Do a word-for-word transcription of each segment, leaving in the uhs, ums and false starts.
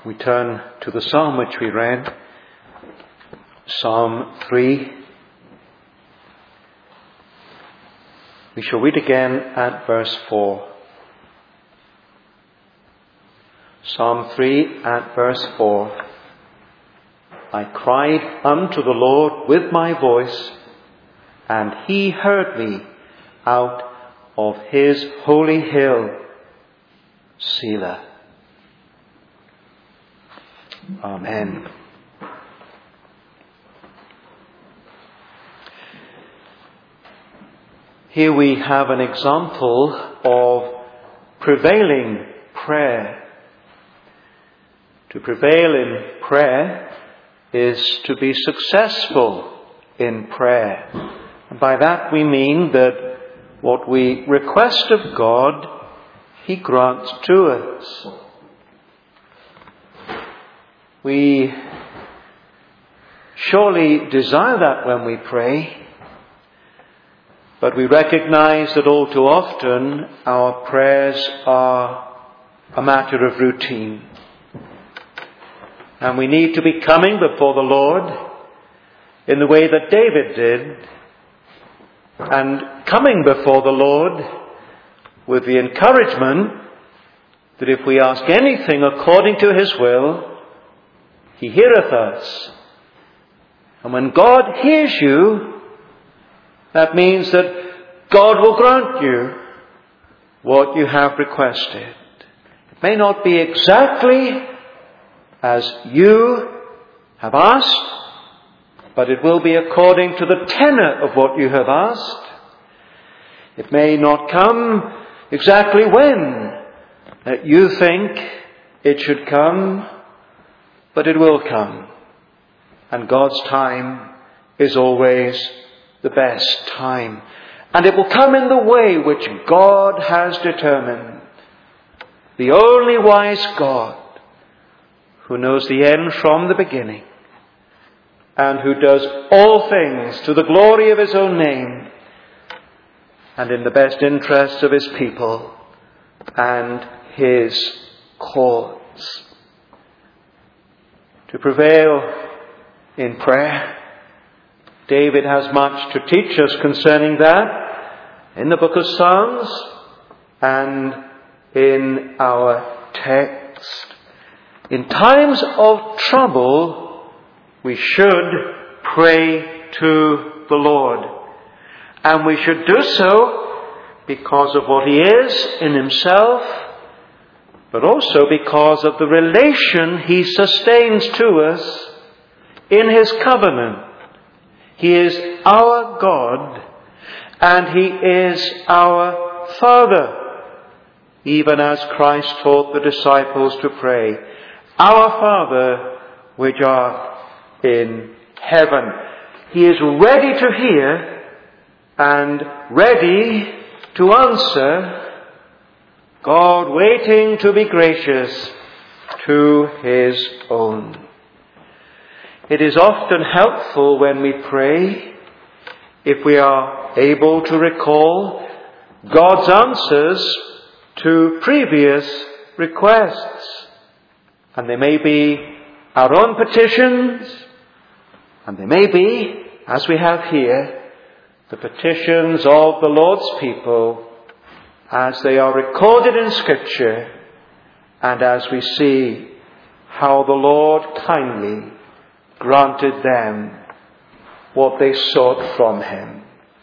We turn to the psalm which we read, Psalm three. We shall read again at verse four. Psalm three at verse four. I cried unto the Lord with my voice, and he heard me out of his holy hill. Selah. Amen. Here we have an example of prevailing prayer. To prevail in prayer is to be successful in prayer. And by that we mean that what we request of God, He grants to us. We surely desire that when we pray, but we recognize that all too often our prayers are a matter of routine. And we need to be coming before the Lord in the way that David did, and coming before the Lord with the encouragement that if we ask anything according to His will, He heareth us. And when God hears you, that means that God will grant you what you have requested. It may not be exactly as you have asked, but it will be according to the tenor of what you have asked. It may not come exactly when that you think it should come, but it will come. And God's time is always the best time. And it will come in the way which God has determined. The only wise God, who knows the end from the beginning, and who does all things to the glory of His own name, and in the best interests of His people and His cause. To prevail in prayer, David has much to teach us concerning that in the book of Psalms and in our text. In times of trouble, we should pray to the Lord. And we should do so because of what He is in Himself, but also because of the relation He sustains to us in His covenant. He is our God, and He is our Father, even as Christ taught the disciples to pray, Our Father, which art in heaven. He is ready to hear and ready to answer, God waiting to be gracious to His own. It is often helpful when we pray if we are able to recall God's answers to previous requests. And they may be our own petitions, and they may be, as we have here, the petitions of the Lord's people as they are recorded in Scripture, and as we see how the Lord kindly granted them what they sought from Him.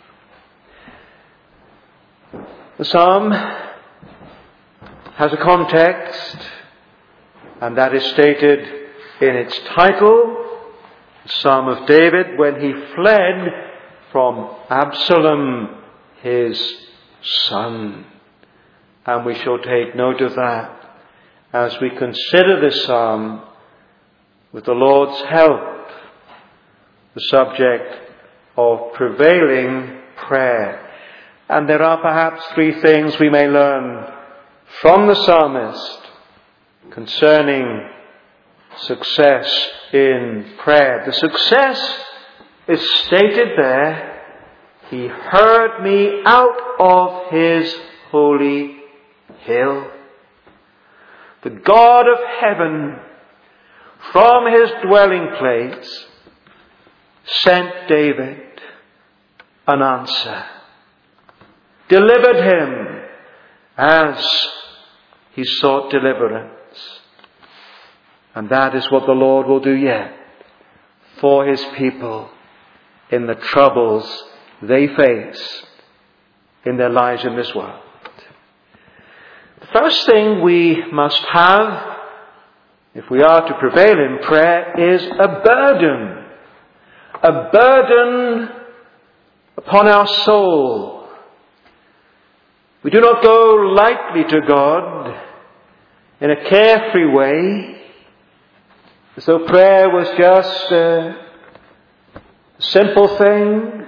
The psalm has a context, and that is stated in its title, the Psalm of David when he fled from Absalom, his son. And we shall take note of that as we consider this psalm with the Lord's help, the subject of prevailing prayer. And there are perhaps three things we may learn from the psalmist concerning success in prayer. The success is stated there. He heard me out of His holy hill. The God of heaven from his dwelling place, sent David an answer, delivered him as he sought deliverance. And that is what the Lord will do yet for his people in the troubles they face in their lives in this world. The first thing we must have, if we are to prevail in prayer, is a burden. A burden upon our soul. We do not go lightly to God in a carefree way, as though prayer was just a simple thing,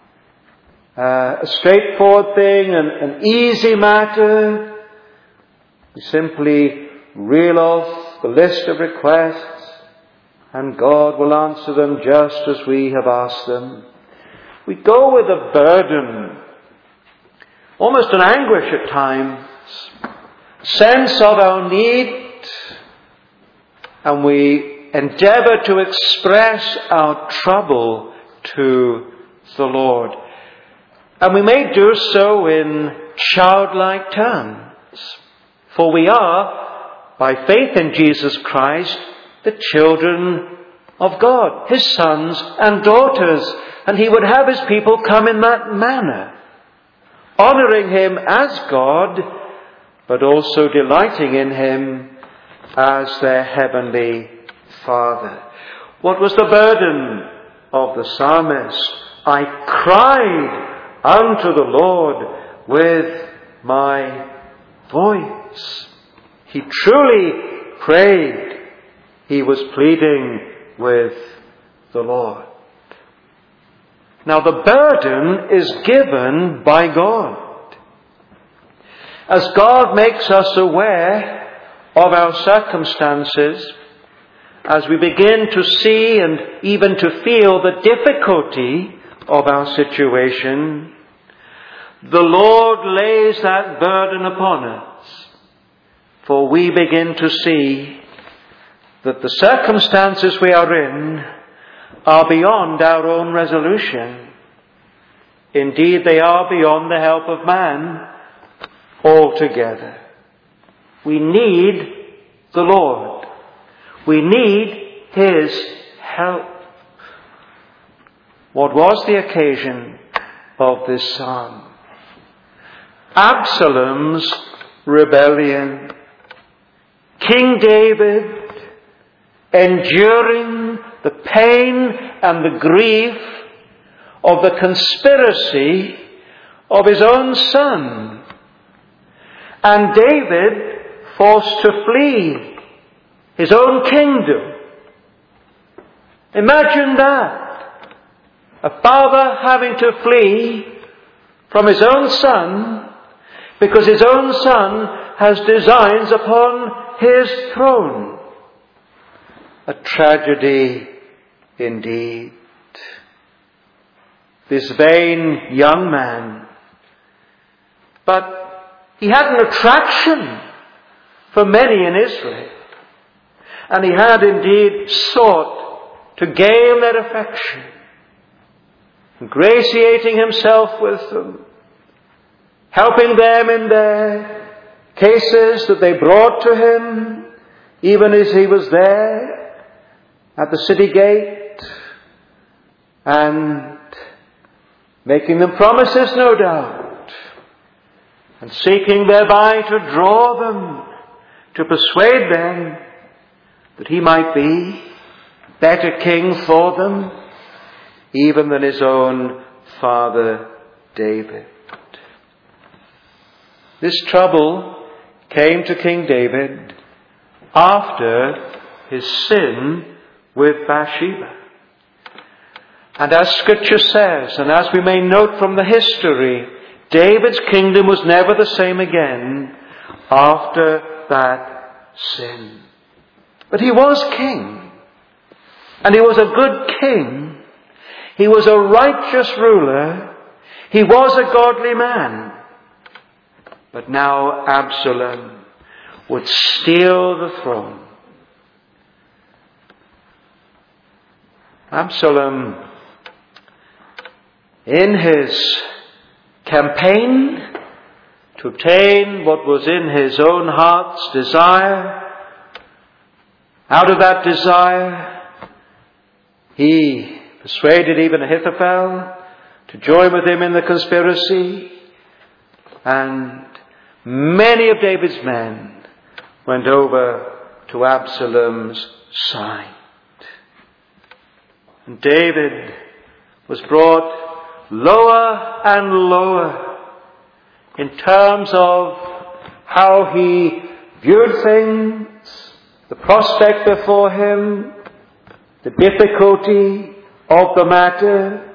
uh, a straightforward thing, an, an easy matter. We simply reel off the list of requests and God will answer them just as we have asked them. We go with a burden, almost an anguish at times, sense of our need, and we endeavour to express our trouble to the Lord. And we may do so in childlike terms, for we are, by faith in Jesus Christ, the children of God, his sons and daughters, and he would have his people come in that manner, honouring him as God, but also delighting in him as their heavenly Father. What was the burden of the psalmist? I cried unto the Lord with my voice. He truly prayed. He was pleading with the Lord. Now the burden is given by God. As God makes us aware of our circumstances, as we begin to see and even to feel the difficulty of our situation, the Lord lays that burden upon us. For we begin to see that the circumstances we are in are beyond our own resolution. Indeed, they are beyond the help of man altogether. We need the Lord. We need his help. What was the occasion of this psalm? Absalom's rebellion. King David, enduring the pain and the grief of the conspiracy of his own son. And David forced to flee his own kingdom. Imagine that. A father having to flee from his own son because his own son has designs upon his throne. A tragedy indeed. This vain young man. But he had an attraction for many in Israel. And he had indeed sought to gain their affection, ingratiating himself with them, helping them in their cases that they brought to him, even as he was there at the city gate, and making them promises, no doubt, and seeking thereby to draw them, to persuade them that he might be a better king for them, even than his own father David. This trouble came to King David after his sin with Bathsheba. And as Scripture says, and as we may note from the history, David's kingdom was never the same again after that sin. But he was king. And he was a good king. He was a righteous ruler. He was a godly man. But now Absalom would steal the throne. Absalom, in his campaign to obtain what was in his own heart's desire, out of that desire, he persuaded even Ahithophel to join with him in the conspiracy, and many of David's men went over to Absalom's side. And David was brought lower and lower in terms of how he viewed things, the prospect before him, the difficulty of the matter,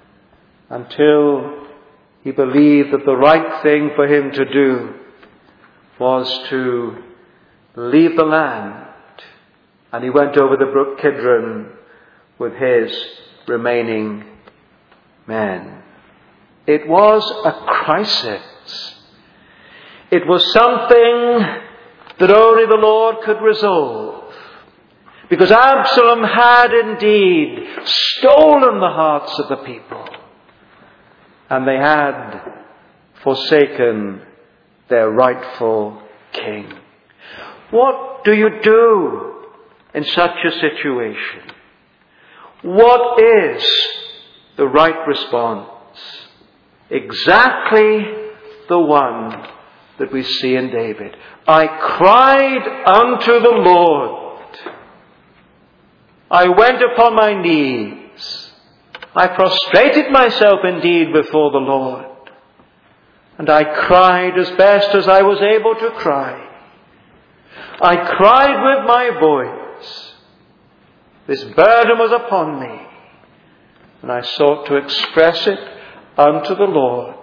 until he believed that the right thing for him to do was to leave the land. And he went over the brook Kidron with his remaining men. It was a crisis. It was something that only the Lord could resolve. Because Absalom had indeed stolen the hearts of the people. And they had forsaken their rightful king. What do you do in such a situation? What is the right response? Exactly the one that we see in David. I cried unto the Lord. I went upon my knees. I prostrated myself indeed before the Lord. And I cried as best as I was able to cry. I cried with my voice. This burden was upon me. And I sought to express it unto the Lord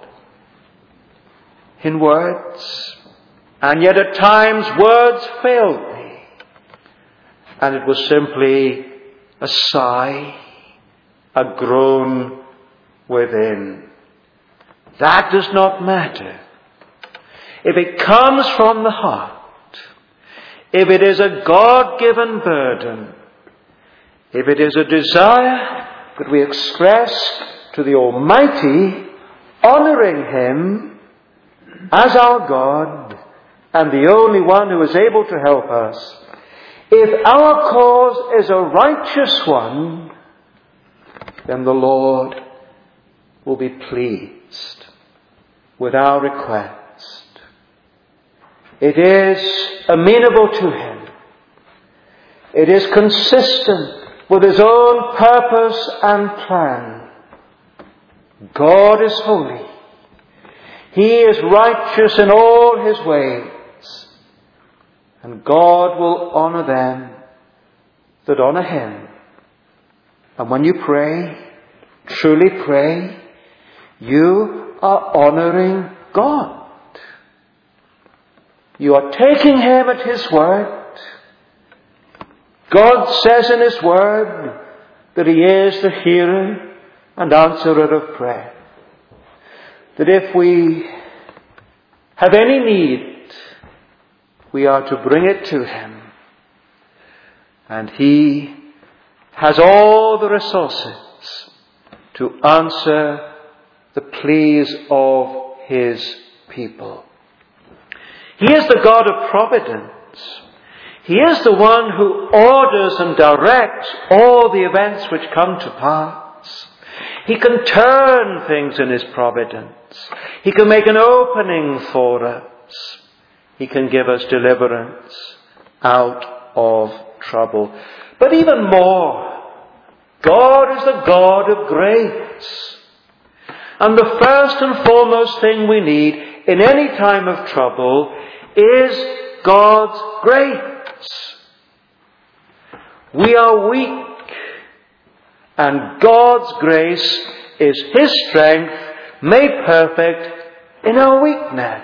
in words. And yet at times words failed me. And it was simply a sigh, a groan within. That does not matter. If it comes from the heart, if it is a God-given burden, if it is a desire that we express to the Almighty, honouring Him as our God and the only one who is able to help us, if our cause is a righteous one, then the Lord will be pleased with our request. It is amenable to Him. It is consistent with His own purpose and plan. God is holy. He is righteous in all His ways. And God will honour them that honour Him. And when you pray, truly pray, you are honouring God. You are taking Him at His word. God says in His word that He is the hearer and answerer of prayer. That if we have any need, we are to bring it to Him. And He has all the resources to answer the pleas of His people. He is the God of providence. He is the one who orders and directs all the events which come to pass. He can turn things in His providence. He can make an opening for us. He can give us deliverance out of trouble. But even more, God is the God of grace. And the first and foremost thing we need in any time of trouble is God's grace. We are weak, and God's grace is His strength made perfect in our weakness.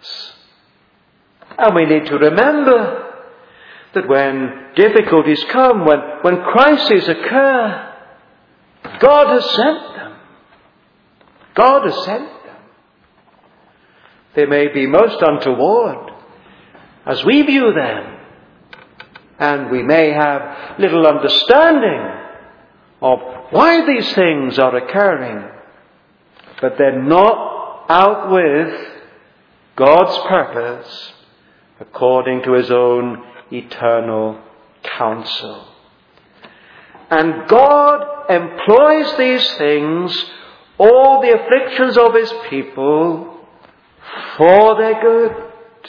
And we need to remember that when difficulties come, when, when crises occur, God has sent them. God has sent them. They may be most untoward as we view them, and we may have little understanding of why these things are occurring, but they're not out with God's purpose according to his own eternal counsel. And God employs these things, all the afflictions of his people, for their good.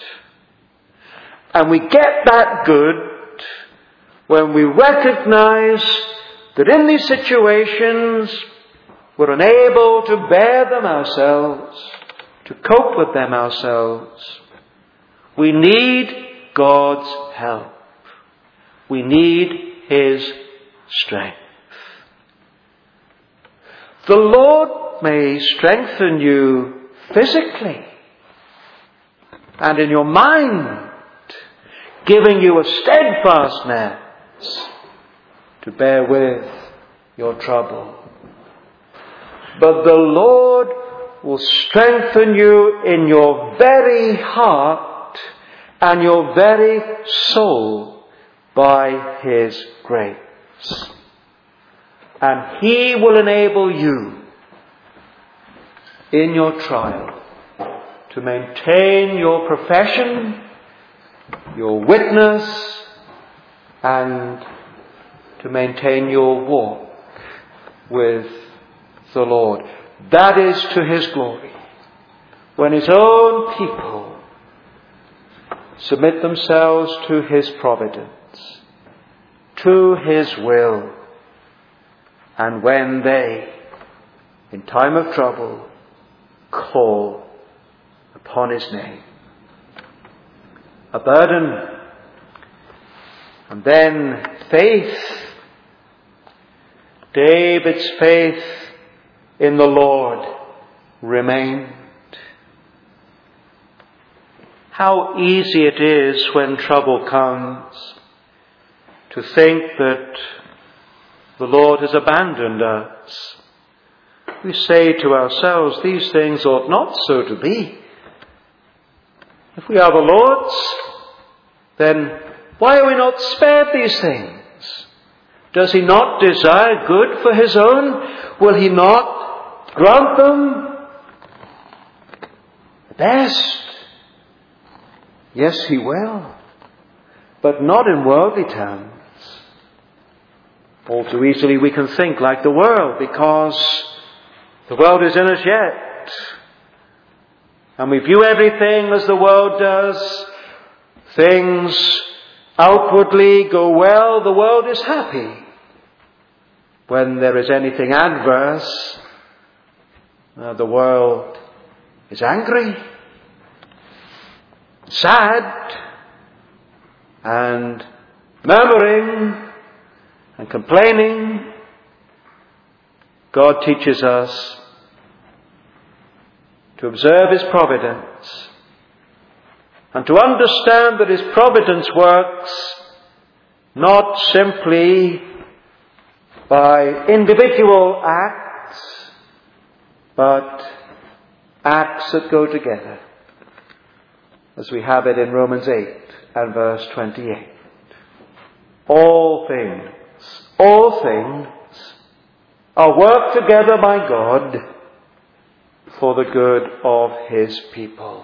And we get that good when we recognize that in these situations we're unable to bear them ourselves, to cope with them ourselves. We need God's help. We need his strength. The Lord may strengthen you physically and in your mind, giving you a steadfastness to bear with your trouble. But the Lord will strengthen you in your very heart and your very soul by his grace. And he will enable you in your trial to maintain your profession, your witness, and to maintain your walk with the Lord. That is to his glory. When his own people submit themselves to his providence, to his will, and when they, in time of trouble, call upon his name. A burden, and then faith. David's faith in the Lord remained. How easy it is when trouble comes to think that the Lord has abandoned us. We say to ourselves, these things ought not so to be. If we are the Lord's, then why are we not spared these things? Does he not desire good for his own? Will he not grant them the best? Yes, he will, but not in worldly terms. All too easily we can think like the world, because the world is in us yet. And we view everything as the world does. Things outwardly go well, the world is happy. When there is anything adverse, uh, the world is angry, sad, and murmuring and complaining. God teaches us to observe his providence and to understand that his providence works not simply by individual acts, but acts that go together, as we have it in Romans eight and verse twenty-eight. All things, all things are worked together by God for the good of his people.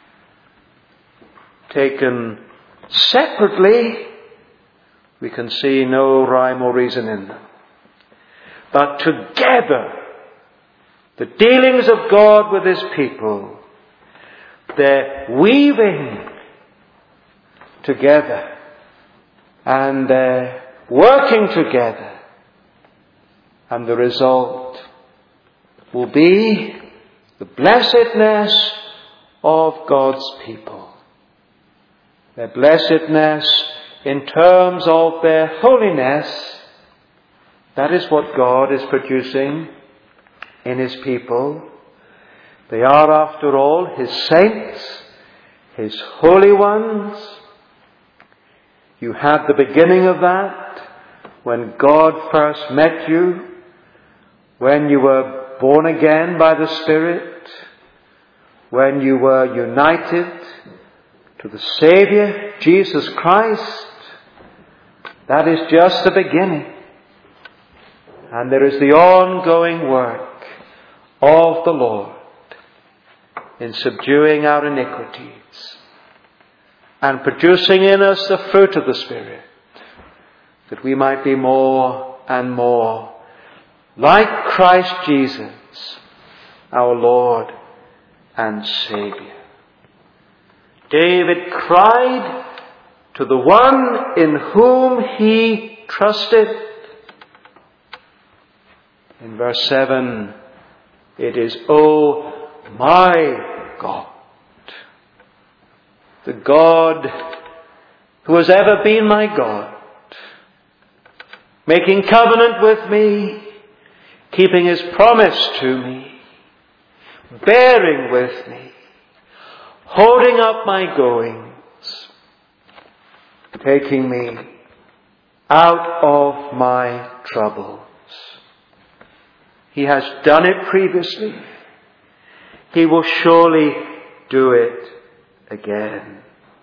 Taken separately, we can see no rhyme or reason in them. But together, the dealings of God with his people, they're weaving together and they're working together. And the result will be the blessedness of God's people. Their blessedness in terms of their holiness. That is what God is producing in his people. They are, after all, his saints, his holy ones. You had the beginning of that when God first met you, when you were born again by the Spirit, when you were united to the Saviour, Jesus Christ. That is just the beginning. And there is the ongoing work of the Lord in subduing our iniquities and producing in us the fruit of the Spirit, that we might be more and more like Christ Jesus, our Lord and Saviour. David cried to the one in whom he trusted. In verse seven, it is, O my God, the God who has ever been my God, making covenant with me, keeping his promise to me, bearing with me, holding up my goings, taking me out of my troubles. He has done it previously. He will surely do it again.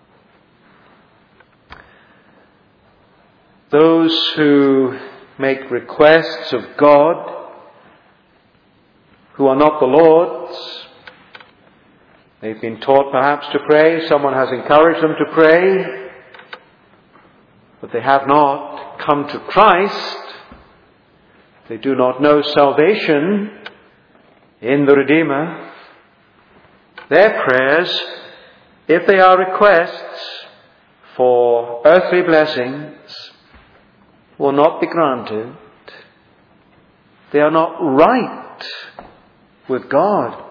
Those who make requests of God who are not the Lord's, they've been taught perhaps to pray, someone has encouraged them to pray, but they have not come to Christ. They do not know salvation in the Redeemer. Their prayers, if they are requests for earthly blessings, will not be granted. They are not right with God.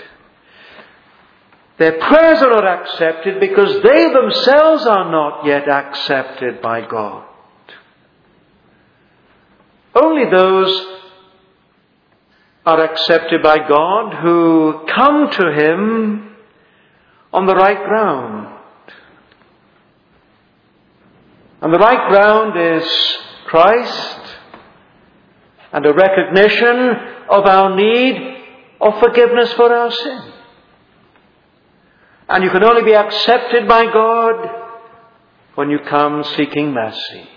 Their prayers are not accepted because they themselves are not yet accepted by God. Only those are accepted by God who come to Him on the right ground. And the right ground is Christ and a recognition of our need of forgiveness for our sin. And you can only be accepted by God when you come seeking mercy,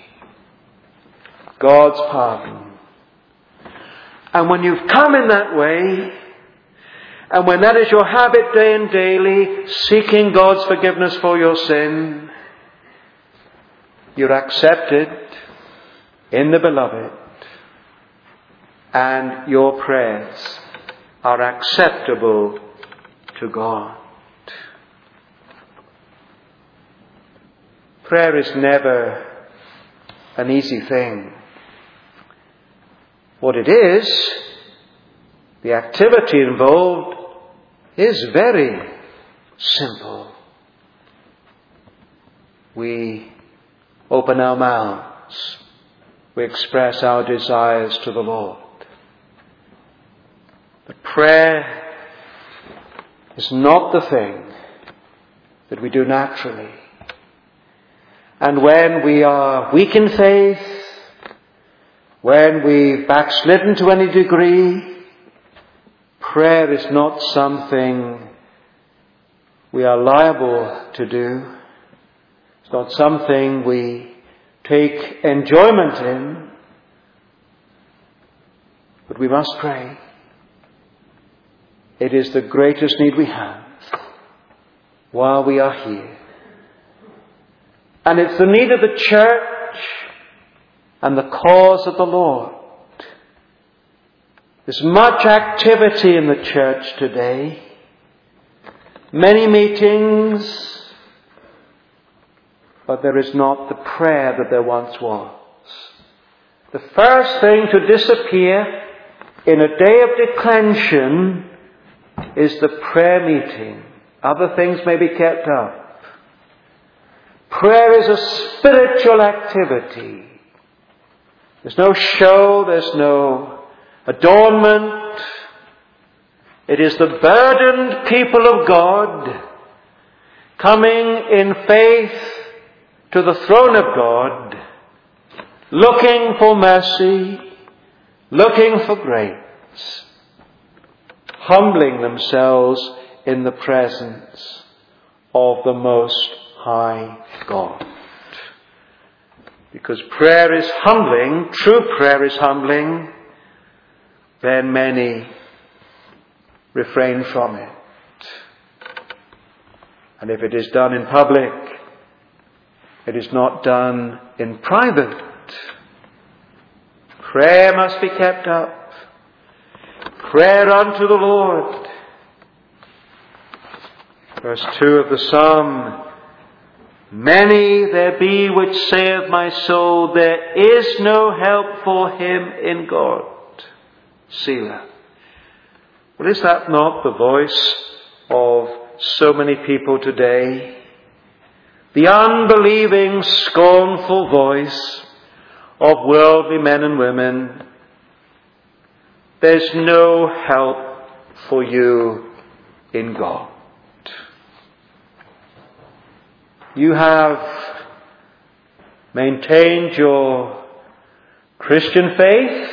God's pardon. And when you've come in that way, and when that is your habit day and daily, seeking God's forgiveness for your sin, you're accepted in the Beloved, and your prayers are acceptable to God. Prayer is never an easy thing. What it is, the activity involved, is very simple. We open our mouths. We express our desires to the Lord. But prayer is not the thing that we do naturally. And when we are weak in faith, when we've backslidden to any degree, prayer is not something we are liable to do. It's not something we take enjoyment in. But we must pray. It is the greatest need we have while we are here. And it's the need of the church and the cause of the Lord. There's much activity in the church today. Many meetings, but there is not the prayer that there once was. The first thing to disappear in a day of declension is the prayer meeting. Other things may be kept up. Prayer is a spiritual activity. There's no show, there's no adornment. It is the burdened people of God coming in faith to the throne of God, looking for mercy, looking for grace, humbling themselves in the presence of the Most High God. Because prayer is humbling, true prayer is humbling, then many refrain from it. And if it is done in public, it is not done in private. Prayer must be kept up. Prayer unto the Lord. Verse two of the Psalm, many there be which say of my soul, there is no help for him in God. Selah. Well, is that not the voice of so many people today? The unbelieving, scornful voice of worldly men and women. There's no help for you in God. You have maintained your Christian faith,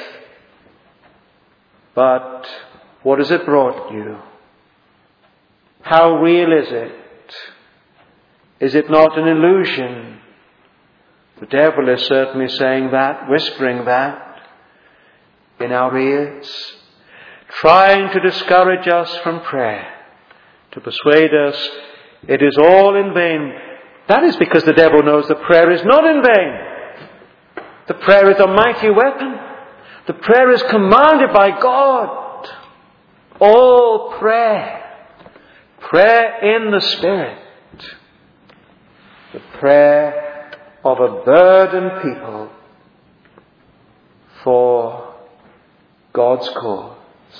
but what has it brought you? How real is it? Is it not an illusion? The devil is certainly saying that, whispering that in our ears, trying to discourage us from prayer, to persuade us it is all in vain. That is because the devil knows the prayer is not in vain. The prayer is a mighty weapon. The prayer is commanded by God. All prayer. Prayer in the Spirit. The prayer of a burdened people for God's cause.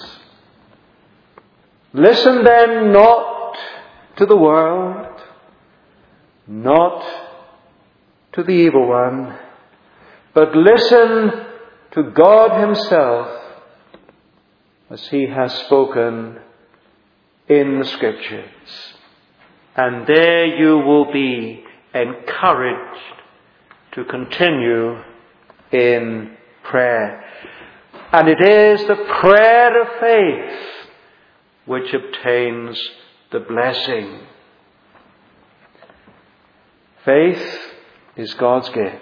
Listen then not to the world, not to the evil one, but listen to God Himself as He has spoken in the Scriptures. And there you will be encouraged to continue in prayer. And it is the prayer of faith which obtains the blessing. Faith is God's gift.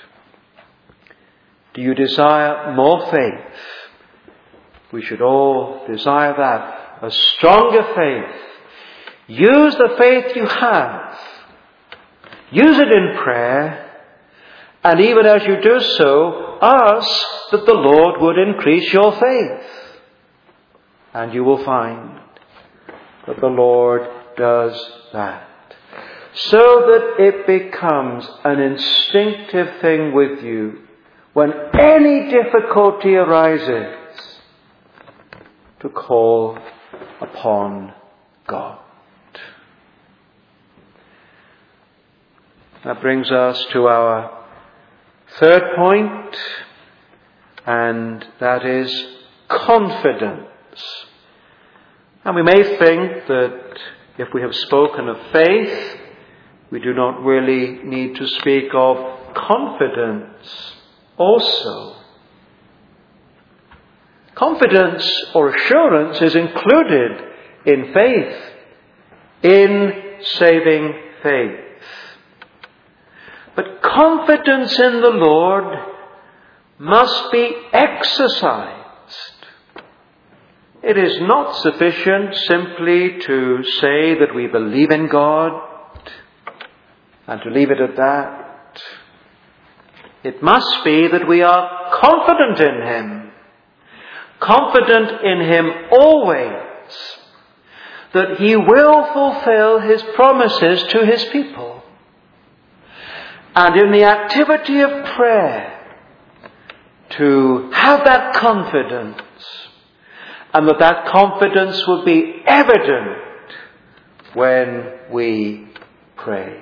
Do you desire more faith? We should all desire that. A stronger faith. Use the faith you have. Use it in prayer. And even as you do so, ask that the Lord would increase your faith. And you will find that the Lord does that. So that it becomes an instinctive thing with you when any difficulty arises to call upon God. That brings us to our third point, and that is confidence. And we may think that if we have spoken of faith, we do not really need to speak of confidence also. Confidence or assurance is included in faith, in saving faith. But confidence in the Lord must be exercised. It is not sufficient simply to say that we believe in God and to leave it at that. It must be that we are confident in Him. Confident in Him always. That He will fulfill His promises to His people. And in the activity of prayer, to have that confidence, and that that confidence will be evident when we pray.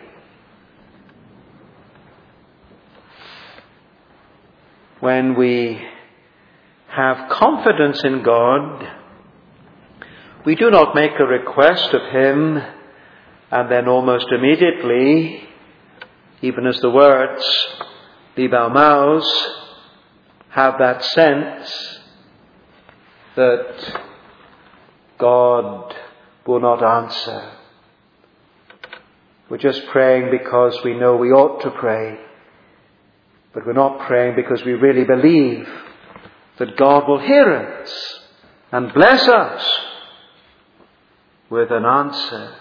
When we have confidence in God, we do not make a request of Him and then almost immediately, even as the words leave our mouths, have that sense that God will not answer. We're just praying because we know we ought to pray. But we're not praying because we really believe that God will hear us and bless us with an answer.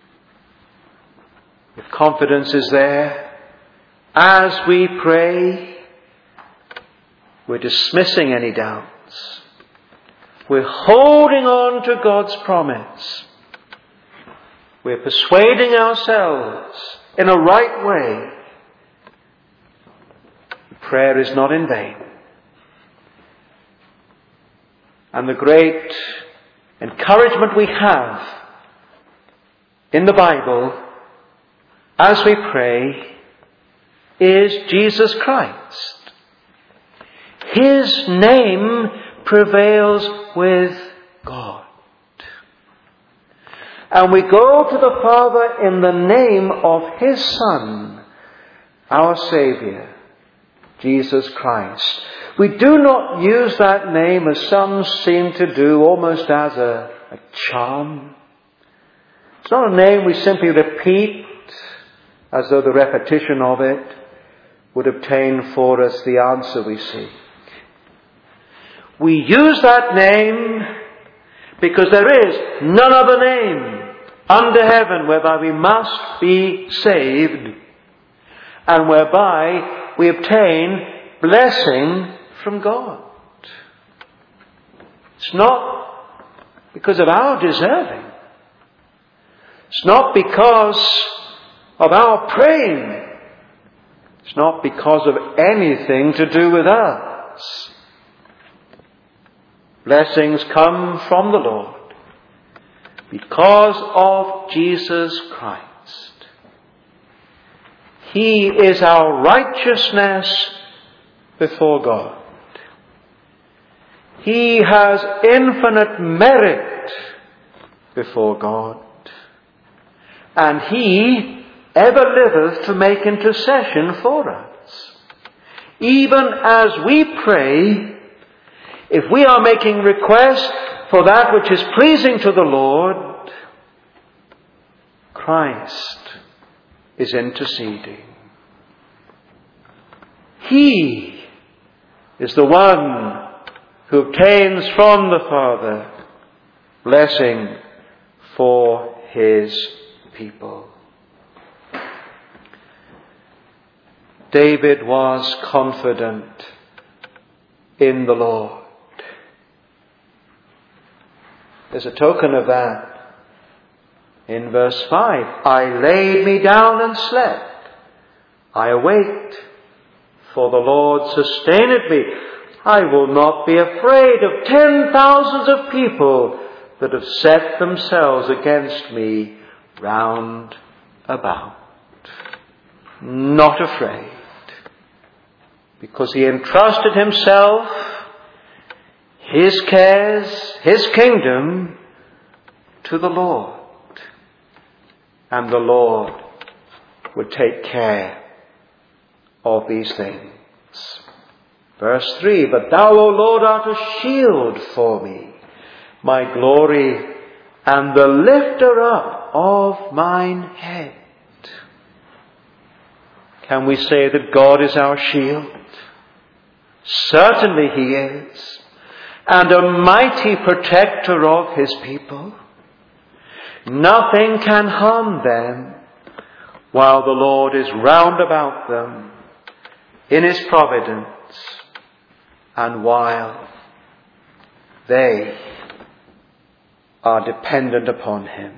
If confidence is there, as we pray, we're dismissing any doubts. We're holding on to God's promise. We're persuading ourselves in a right way. Prayer is not in vain. And the great encouragement we have in the Bible as we pray is Jesus Christ. His name prevails with God. And we go to the Father in the name of His Son, our Saviour, Jesus Christ. We do not use that name, as some seem to do, almost as a, a charm. It's not a name we simply repeat as though the repetition of it would obtain for us the answer we seek. We use that name because there is none other name under heaven whereby we must be saved and whereby we obtain blessing from God. It's not because of our deserving. It's not because of our praying. It's not because of anything to do with us. Blessings come from the Lord because of Jesus Christ. He is our righteousness before God. He has infinite merit before God. And He ever liveth to make intercession for us. Even as we pray, if we are making request for that which is pleasing to the Lord, Christ is interceding. He is the one who obtains from the Father blessing for His people. David was confident in the Lord. There's a token of that in verse five. I laid me down and slept. I awaked, for the Lord sustained me. I will not be afraid of ten thousands of people that have set themselves against me round about. Not afraid. Because he entrusted himself, his cares, his kingdom to the Lord. And the Lord would take care of these things. Verse three, but thou, O Lord, art a shield for me, my glory, and the lifter up of mine head. Can we say that God is our shield? Certainly He is, and a mighty protector of His people. Nothing can harm them while the Lord is round about them in His providence, and while they are dependent upon Him.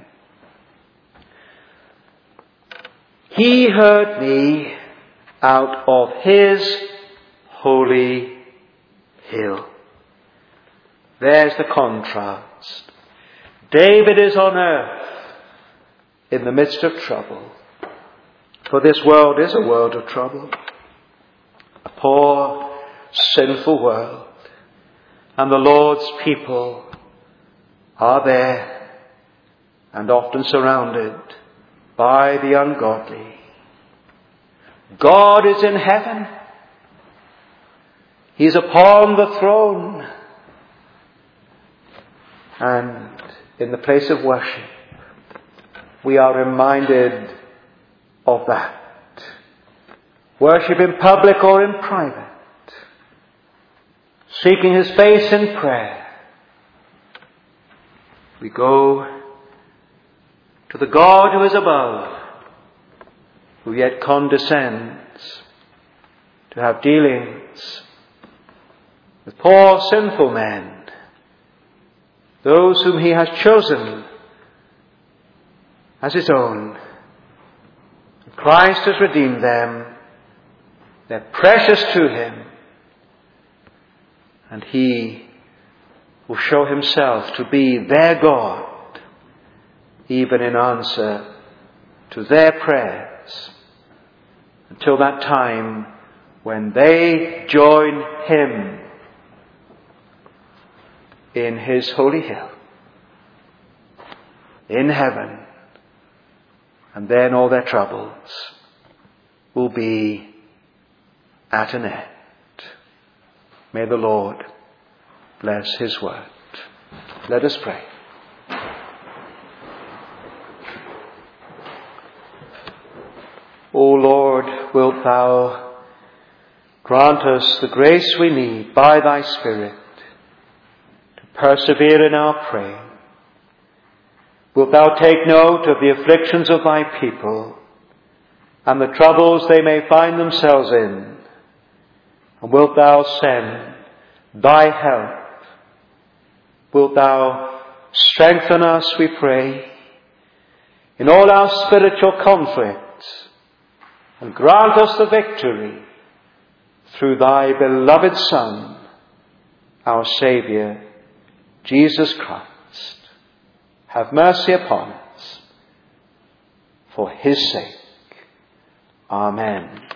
He heard me out of His holy hill. There's the contrast. David is on earth in the midst of trouble. For this world is a world of trouble. A poor, sinful world. And the Lord's people are there and often surrounded by the ungodly. God is in heaven. He's upon the throne. And in the place of worship, we are reminded of that. Worship in public or in private. seeking his face in prayer, we go to the God who is above, who yet condescends to have dealings with poor sinful men, those whom he has chosen as his own. Christ has redeemed them. They're precious to him. And he will show himself to be their God, even in answer to their prayers, until that time when they join him in his holy hill, in heaven, and then all their troubles will be at an end. May the Lord bless his word. Let us pray. O Lord, wilt thou grant us the grace we need by thy Spirit to persevere in our praying. Wilt thou take note of the afflictions of thy people and the troubles they may find themselves in, and wilt thou send thy help? Wilt thou strengthen us, we pray, in all our spiritual conflicts, and grant us the victory through thy beloved Son, our Saviour, Jesus Christ. Have mercy upon us for his sake. Amen.